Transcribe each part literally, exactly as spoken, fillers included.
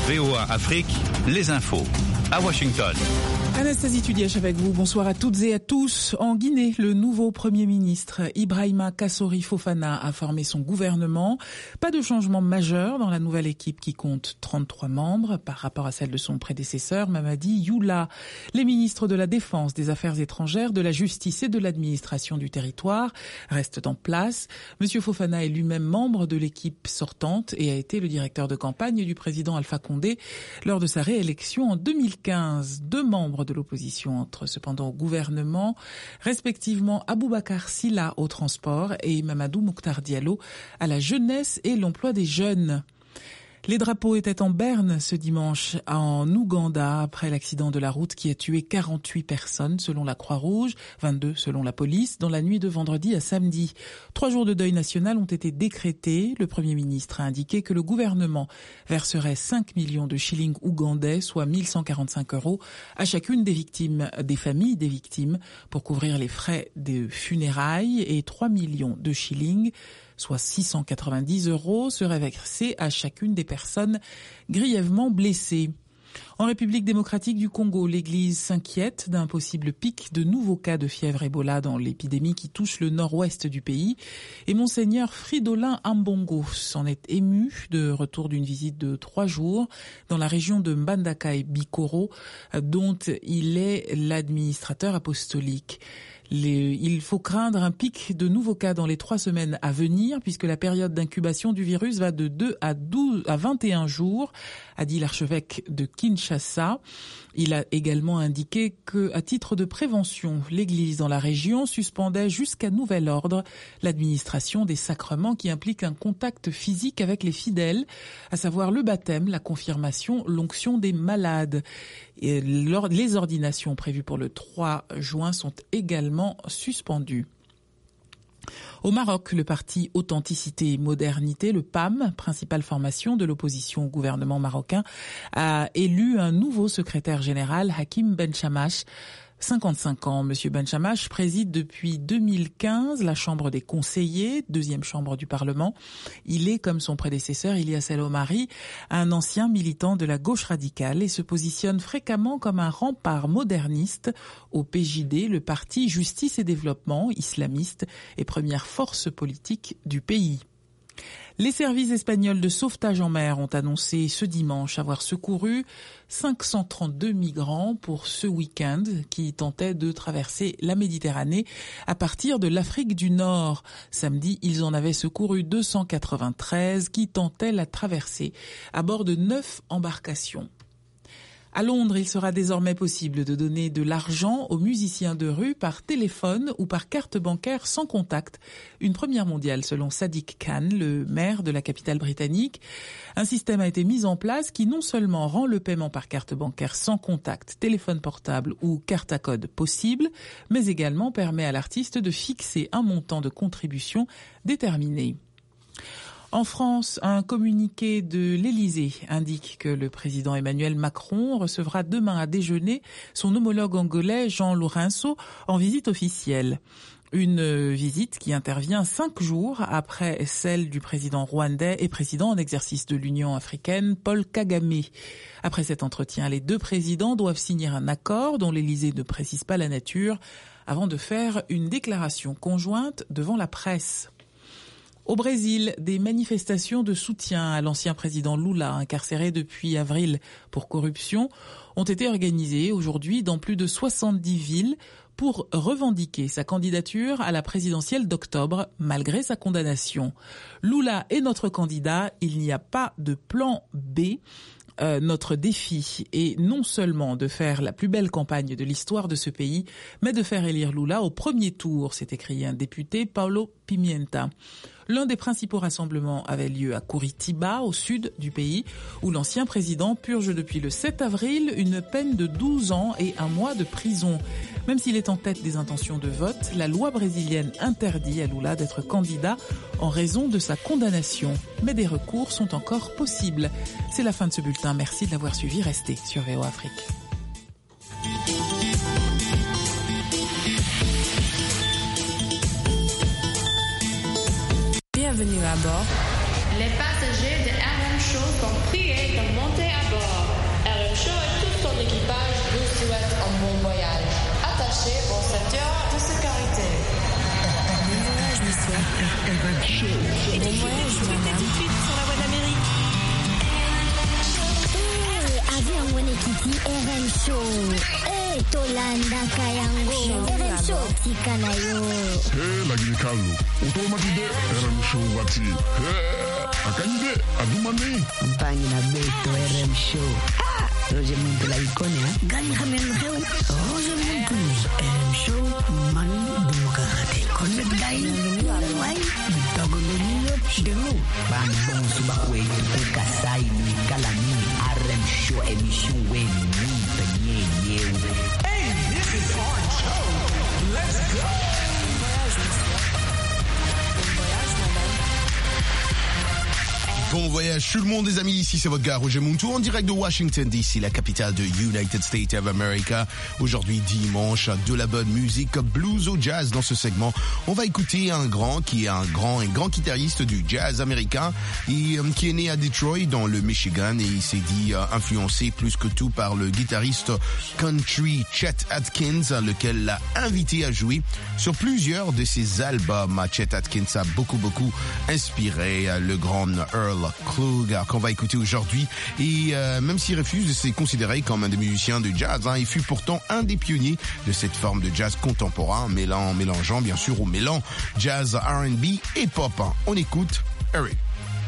V O A Afrique, les infos. À Washington. Anastasie Tudièche avec vous. Bonsoir à toutes et à tous. En Guinée, le nouveau Premier ministre Ibrahima Kassori Fofana a formé son gouvernement. Pas de changement majeur dans la nouvelle équipe qui compte trente-trois membres par rapport à celle de son prédécesseur Mamadi Youla. Les ministres de la Défense, des Affaires étrangères, de la Justice et de l'administration du territoire restent en place. Monsieur Fofana est lui-même membre de l'équipe sortante et a été le directeur de campagne du président Alpha Condé lors de sa réélection en deux mille quinze. Deux membres de l'opposition entrent cependant au gouvernement, respectivement Aboubacar Silla au transport et Mamadou Mokhtar Diallo à la jeunesse et l'emploi des jeunes. Les drapeaux étaient en berne ce dimanche en Ouganda après l'accident de la route qui a tué quarante-huit personnes selon la Croix-Rouge, vingt-deux selon la police, dans la nuit de vendredi à samedi. Trois jours de deuil national ont été décrétés. Le Premier ministre a indiqué que le gouvernement verserait cinq millions de shillings ougandais, soit mille cent quarante-cinq euros, à chacune des victimes, des familles des victimes, pour couvrir les frais de funérailles, et trois millions de shillings, soit six cent quatre-vingt-dix euros, seraient versés à chacune des personnes grièvement blessées. En République démocratique du Congo, l'Église s'inquiète d'un possible pic de nouveaux cas de fièvre Ebola dans l'épidémie qui touche le nord-ouest du pays. Et Monseigneur Fridolin Ambongo s'en est ému de retour d'une visite de trois jours dans la région de Mbandaka et Bikoro, dont il est l'administrateur apostolique. Les, il faut craindre un pic de nouveaux cas dans les trois semaines à venir puisque la période d'incubation du virus va de deux à douze à vingt et un jours, a dit l'archevêque de Kinshasa. Il a également indiqué que, à titre de prévention, l'Église dans la région suspendait jusqu'à nouvel ordre l'administration des sacrements qui impliquent un contact physique avec les fidèles, à savoir le baptême, la confirmation, l'onction des malades. Et les ordinations prévues pour le trois juin sont également suspendues. Au Maroc, le parti Authenticité et Modernité, le P A M, principale formation de l'opposition au gouvernement marocain, a élu un nouveau secrétaire général, Hakim Benchamache, cinquante-cinq ans. Monsieur Benchamache préside depuis deux mille quinze la Chambre des conseillers, deuxième chambre du Parlement. Il est, comme son prédécesseur Ilyas El Omari, un ancien militant de la gauche radicale et se positionne fréquemment comme un rempart moderniste au P J D, le parti Justice et Développement islamiste et première force politique du pays. Les services espagnols de sauvetage en mer ont annoncé ce dimanche avoir secouru cinq cent trente-deux migrants pour ce week-end qui tentaient de traverser la Méditerranée à partir de l'Afrique du Nord. Samedi, ils en avaient secouru deux cent quatre-vingt-treize qui tentaient la traversée à bord de neuf embarcations. À Londres, il sera désormais possible de donner de l'argent aux musiciens de rue par téléphone ou par carte bancaire sans contact. Une première mondiale selon Sadiq Khan, le maire de la capitale britannique. Un système a été mis en place qui non seulement rend le paiement par carte bancaire sans contact, téléphone portable ou carte à code possible, mais également permet à l'artiste de fixer un montant de contribution déterminé. En France, un communiqué de l'Élysée indique que le président Emmanuel Macron recevra demain à déjeuner son homologue angolais Jean Lourenço en visite officielle. Une visite qui intervient cinq jours après celle du président rwandais et président en exercice de l'Union africaine, Paul Kagame. Après cet entretien, les deux présidents doivent signer un accord dont l'Élysée ne précise pas la nature avant de faire une déclaration conjointe devant la presse. Au Brésil, des manifestations de soutien à l'ancien président Lula, incarcéré depuis avril pour corruption, ont été organisées aujourd'hui dans plus de soixante-dix villes pour revendiquer sa candidature à la présidentielle d'octobre, malgré sa condamnation. Lula est notre candidat, il n'y a pas de plan B. Euh, notre défi est non seulement de faire la plus belle campagne de l'histoire de ce pays, mais de faire élire Lula au premier tour, s'est écrié un député, Paulo Pimenta. L'un des principaux rassemblements avait lieu à Curitiba, au sud du pays, où l'ancien président purge depuis le sept avril une peine de douze ans et un mois de prison. Même s'il est en tête des intentions de vote, la loi brésilienne interdit à Lula d'être candidat en raison de sa condamnation. Mais des recours sont encore possibles. C'est la fin de ce bulletin. Merci de l'avoir suivi. Restez sur V O A Afrique. Bienvenue à bord. Les passagers de R M Show sont priés de monter à bord. R M Show et tout son équipage vous souhaitent un bon voyage. Attachez vos ceintures de sécurité. Bon voyage, monsieur. R M Show. Et bon voyage, madame. Tout de suite sur la voie d'Amérique. Eh, avion Wenekiti R M Show. Eh, Tolanda Kayango. R M Show tikanayo. Eh, lagi ni kalu. Utomatide R M Show wati. Eh, akanyide adumani. Mpangi na beto R M Show. Ah, Roger Muntu la ikone ha. Gani hamel heu. Roger Muntu. R M Show man demokrate. Connect guy. Why? Dogo lolo demo. Bang bong subakwe tu kasai ni kalani R M Show emission we ni penye yewe. Hey, this is our show. Let's go. Bon voyage tout le monde les amis, ici c'est votre gars Roger Muntu en direct de Washington D C, la capitale de United States of America. Aujourd'hui dimanche, de la bonne musique blues au jazz dans ce segment. On va écouter un grand qui est un grand et grand guitariste du jazz américain et, euh, qui est né à Detroit dans le Michigan et il s'est dit euh, influencé plus que tout par le guitariste country Chet Atkins, lequel l'a invité à jouer sur plusieurs de ses albums. Chet Atkins a beaucoup beaucoup inspiré euh, le grand Earl Klugh qu'on va écouter aujourd'hui et euh, même s'il refuse de se considérer comme un des musiciens de jazz, hein, il fut pourtant un des pionniers de cette forme de jazz contemporain, mêlant, mélangeant bien sûr au mélange jazz, R and B et pop. On écoute Eric.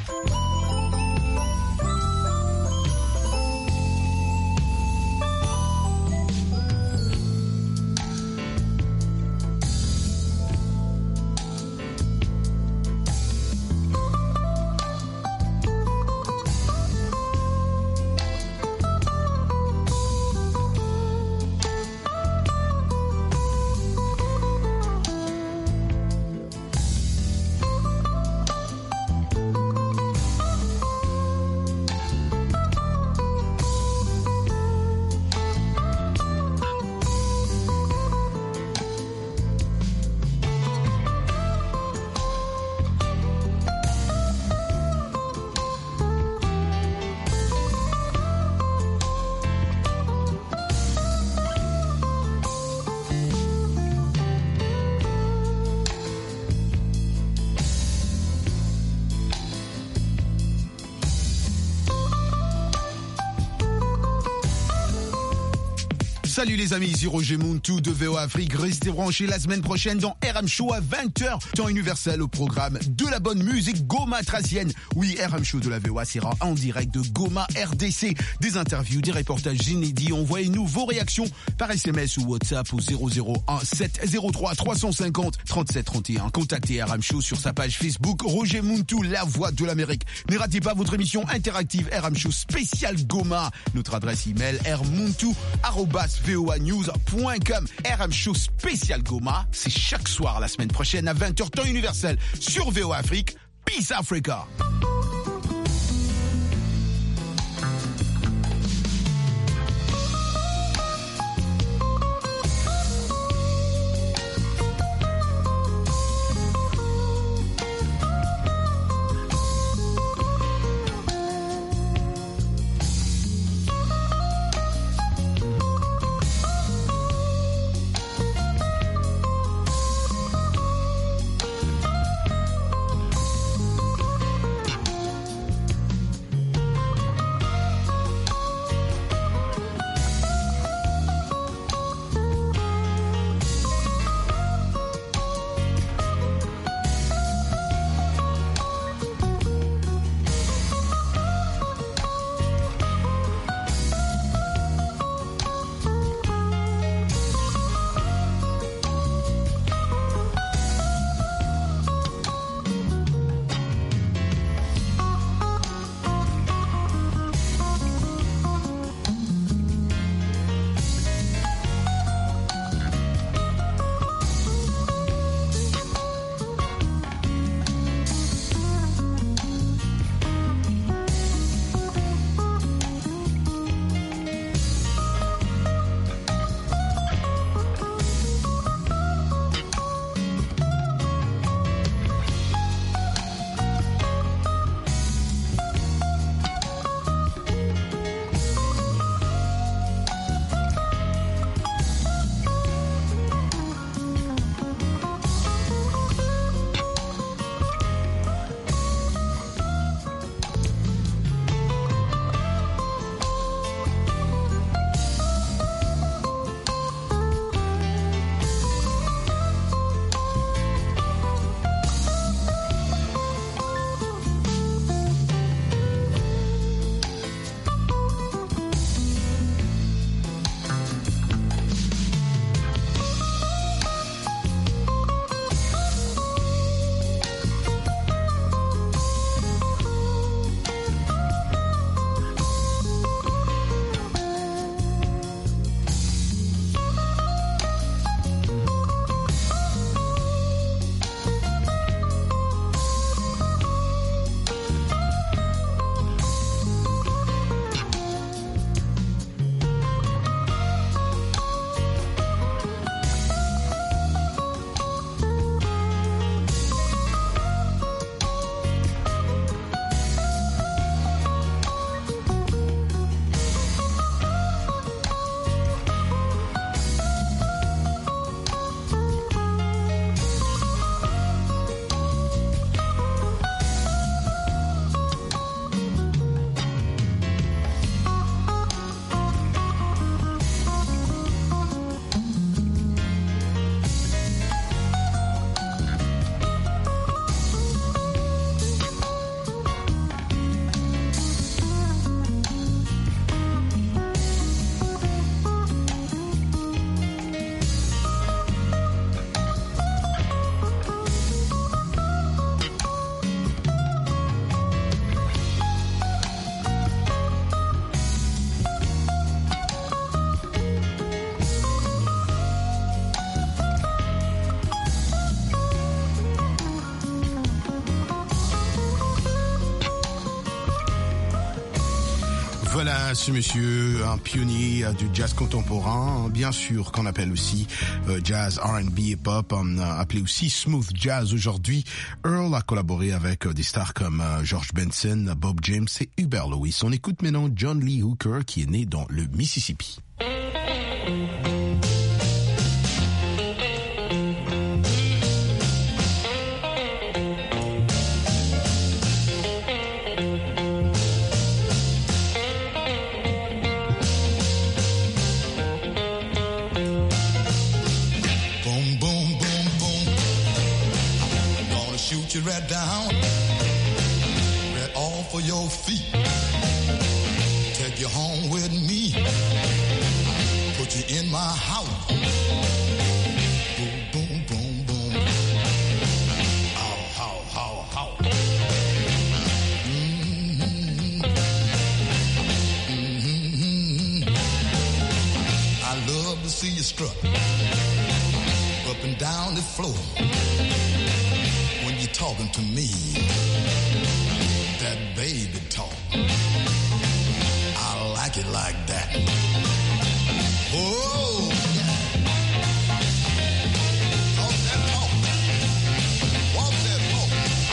Salut les amis, ici Roger Muntu de V O Afrique. Restez branchés la semaine prochaine dans R M Show à vingt heures, temps universel au programme de la bonne musique Goma Tracienne. Oui, R M Show de la V O A sera en direct de Goma R D C. Des interviews, des reportages inédits. Envoyez-nous vos réactions par S M S ou WhatsApp au zéro zéro un sept zéro trois trois cent cinquante trente-sept trente et un. Contactez R M Show sur sa page Facebook Roger Muntu, la voix de l'Amérique. Ne ratez pas votre émission interactive R M Show spécial Goma. Notre adresse email rmuntu arobase v o a news point com. R M Show spécial Goma, c'est chaque soir la semaine prochaine à vingt heures temps universel sur V O Afrique. Peace Africa. Voilà ce monsieur, un pionnier du jazz contemporain, bien sûr qu'on appelle aussi euh, jazz, R and B et pop, euh, appelé aussi smooth jazz aujourd'hui. Earl a collaboré avec euh, des stars comme euh, George Benson, Bob James et Hubert Lewis. On écoute maintenant John Lee Hooker qui est né dans le Mississippi. Right down, right off of your feet. Take you home with me. Put you in my house. Boom, boom, boom, boom. How, how, how, how. Mm-hmm. Mm-hmm. I love to see you strut up and down the floor. You're talking to me, that baby talk. I like it like that. Oh, yeah. Talk that talk. Walk that walk.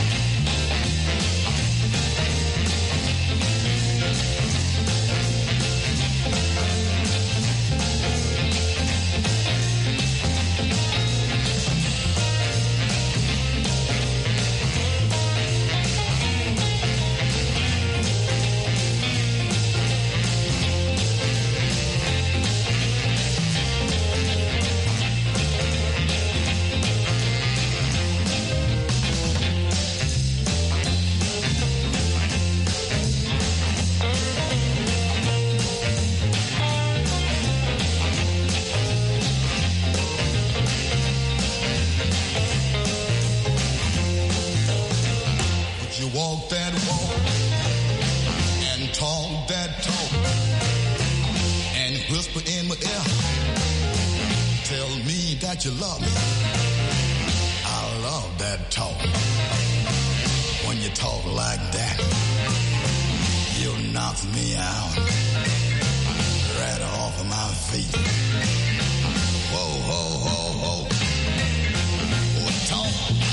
Walk that walk and talk that talk and whisper in my ear. Tell me that you love me. I love that talk. When you talk like that, you knock me out right off of my feet. Whoa, whoa, whoa, whoa. Oh, talk.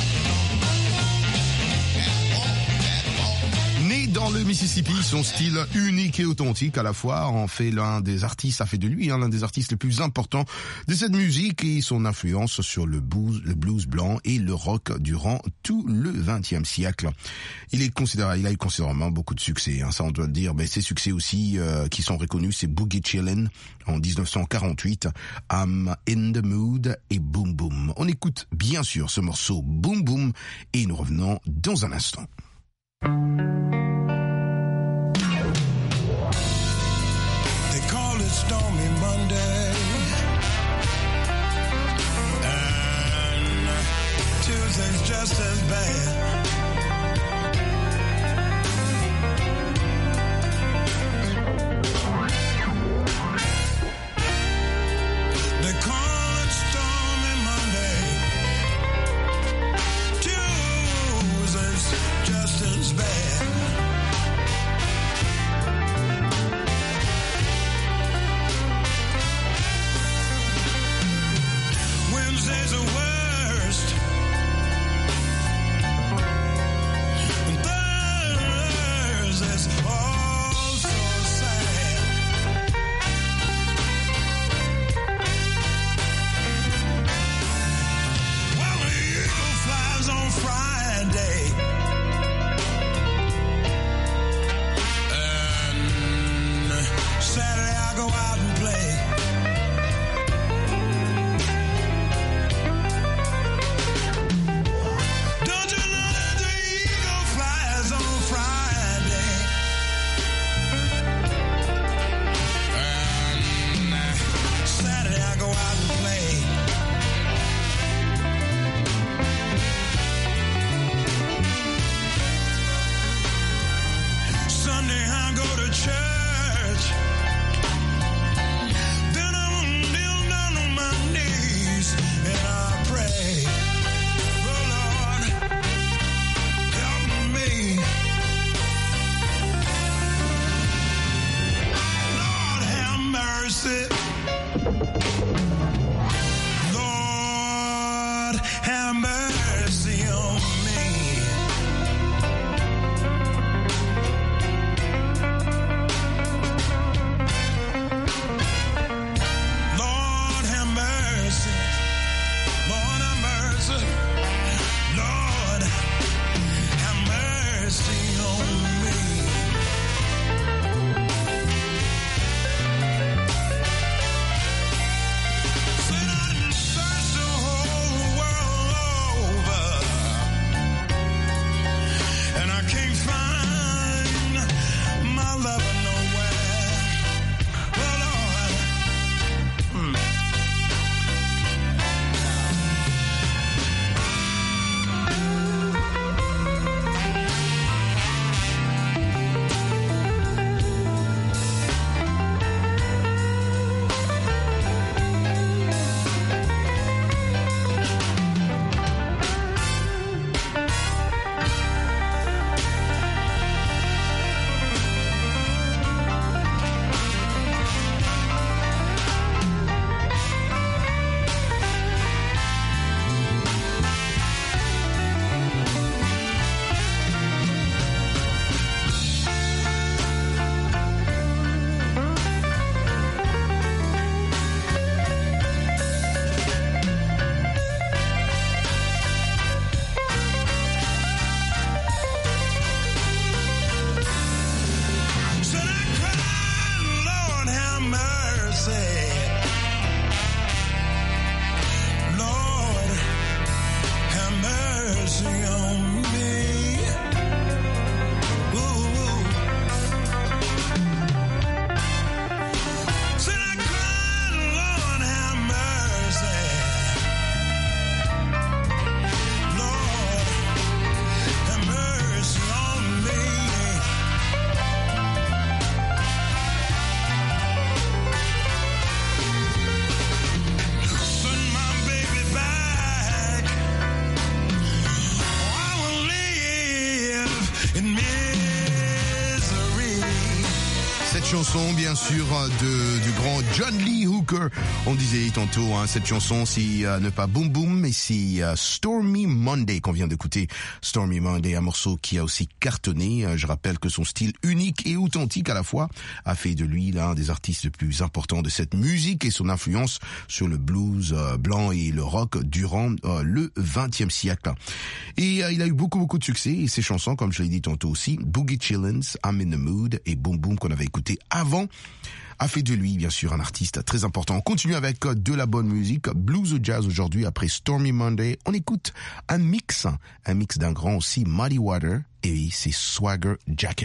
Né dans le Mississippi, son style unique et authentique à la fois en fait l'un des artistes, ça fait de lui hein, l'un des artistes les plus importants de cette musique et son influence sur le blues, le blues blanc et le rock durant tout le vingtième siècle. Il est considéré, il a eu considérablement beaucoup de succès, hein, ça on doit le dire, mais ses succès aussi euh, qui sont reconnus, c'est Boogie Chillin' en dix-neuf cent quarante-huit, I'm in the Mood et Boom Boom. On écoute bien sûr ce morceau Boom Boom et nous revenons dans un instant. Stormy Monday and Tuesday's just as bad. They call it Stormy Monday. Tuesday's just as bad. Wednesday's the worst. chanson, bien sûr, de, du grand John Lee Hooker. On disait tantôt, hein, cette chanson, c'est euh, ne pas Boom Boom, mais c'est euh, Stormy Monday qu'on vient d'écouter. Stormy Monday, un morceau qui a aussi cartonné. Euh, je rappelle que son style unique et authentique à la fois a fait de lui l'un des artistes les plus importants de cette musique et son influence sur le blues euh, blanc et le rock durant euh, le vingtième siècle. Et euh, il a eu beaucoup, beaucoup de succès. Et ses chansons, comme je l'ai dit tantôt aussi, Boogie Chillins, I'm in the Mood et Boom Boom qu'on avait écouté avant, a fait de lui, bien sûr, un artiste très important. On continue avec de la bonne musique, blues ou jazz aujourd'hui. Après Stormy Monday, on écoute un mix, un mix d'un grand aussi, Muddy Water, et c'est Swagger Jackin'.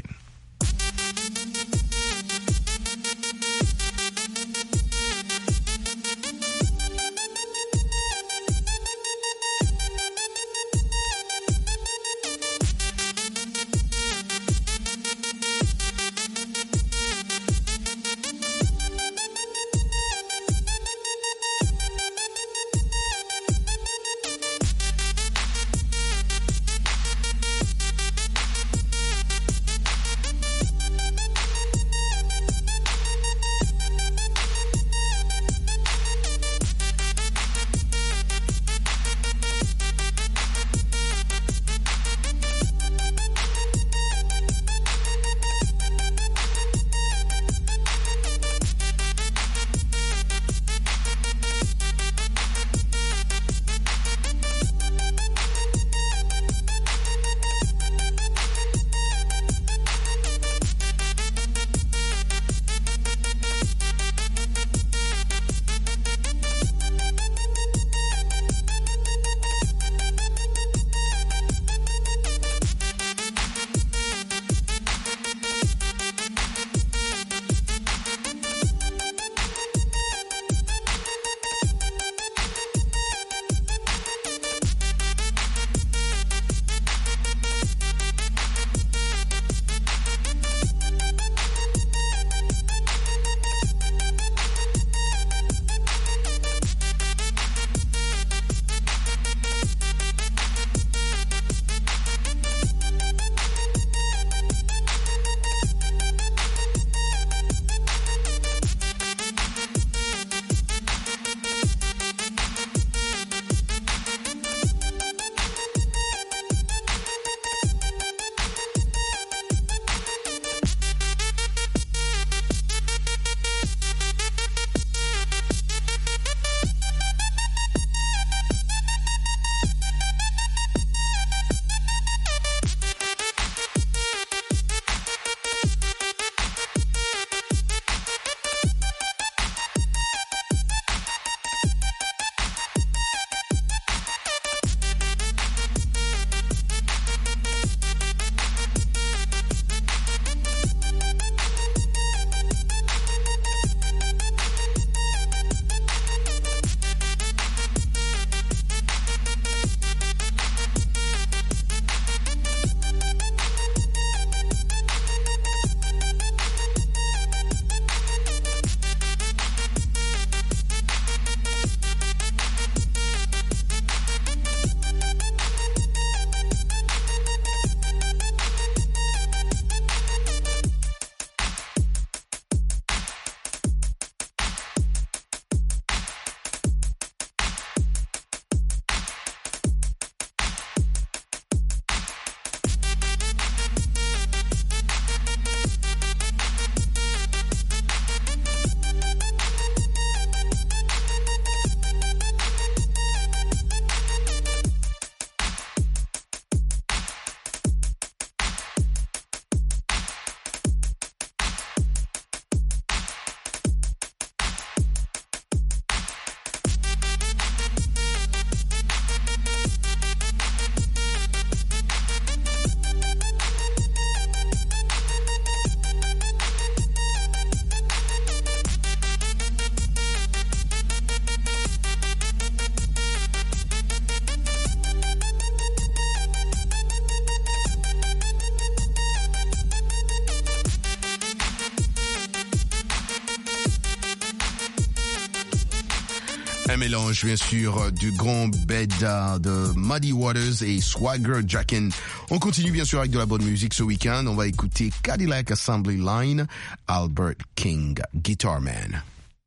Un mélange, bien sûr, du grand bed de Muddy Waters et Swagger Jackin. On continue, bien sûr, avec de la bonne musique ce week-end. On va écouter Cadillac Assembly Line, Albert King, Guitar Man.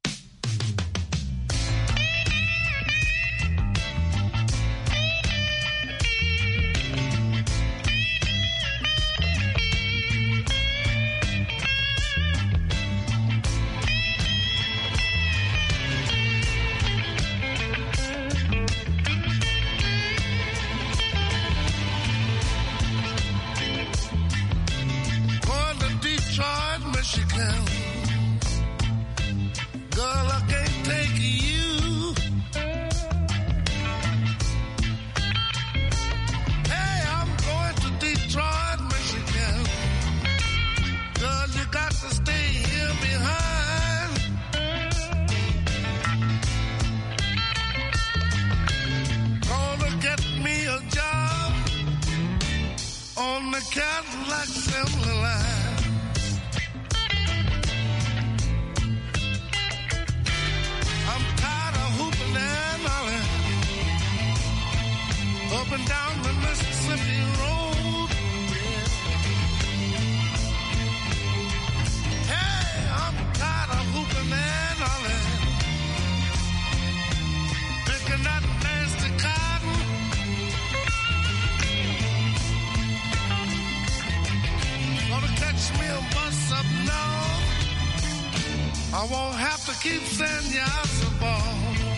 Michigan. Girl, I can't take you. Hey, I'm going to Detroit, Michigan. Girl, you got to stay here behind. Gonna get me a job on the Cadillac assembly line. Up and down the Mississippi Road. Hey, I'm tired of hooping and hollering, picking that nasty cotton. Gonna catch me a bus up north. I won't have to keep saying yes about.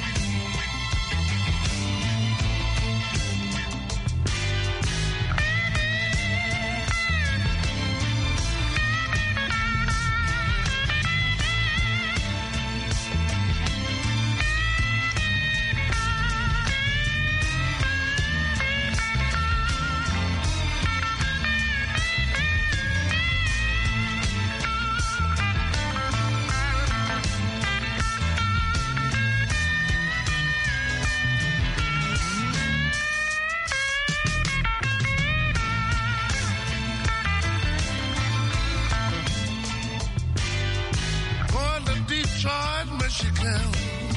Michigan.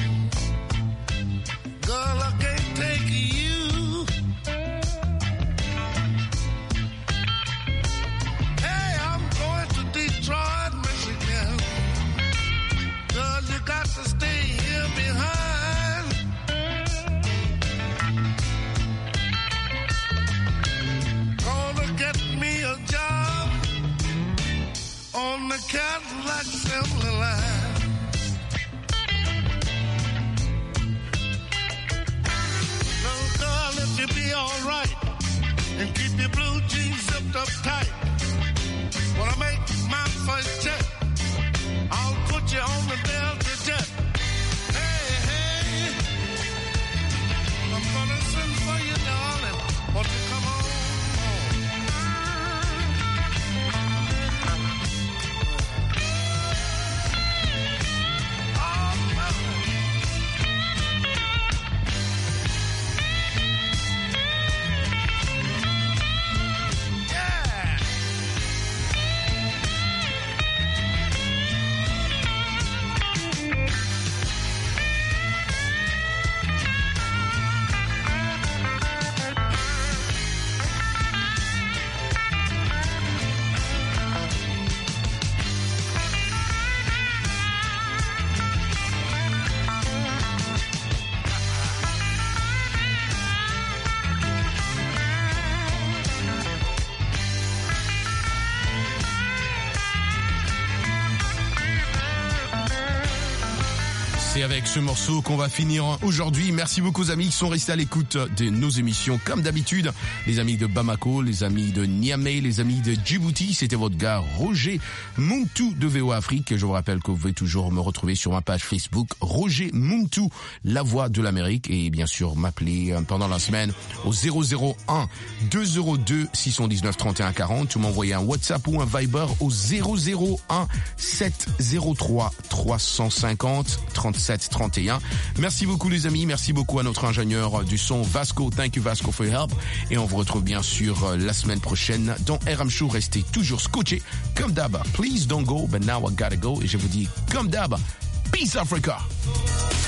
Girl, I can't take you. Hey, I'm going to Detroit, Michigan. Girl, you got to stay here behind. Gonna get me a job on the Cadillac assembly line. You be alright and keep your blue jeans zipped up tight. When I make my first check, I'll put you on the Delta jet. Hey, hey, I'm gonna send for you, darling. Won't you come on? C'est avec ce morceau qu'on va finir aujourd'hui. Merci beaucoup aux amis qui sont restés à l'écoute de nos émissions. Comme d'habitude, les amis de Bamako, les amis de Niamey, les amis de Djibouti. C'était votre gars Roger Muntu de V O A Afrique. Je vous rappelle que vous pouvez toujours me retrouver sur ma page Facebook Roger Muntu, la voix de l'Amérique. Et bien sûr, m'appeler pendant la semaine au zéro zéro un deux zéro deux six un neuf trente et un quarante ou m'envoyer un WhatsApp ou un Viber au zéro zéro un sept zéro trois trois cent cinquante trente-sept trente et un. Merci beaucoup les amis, merci beaucoup à notre ingénieur du son Vasco. Thank you Vasco for your help. Et on vous retrouve bien sûr la semaine prochaine dans R M Show. Restez toujours scotchés comme d'hab. Please don't go, but now I gotta go. Et je vous dis comme d'hab, peace Africa.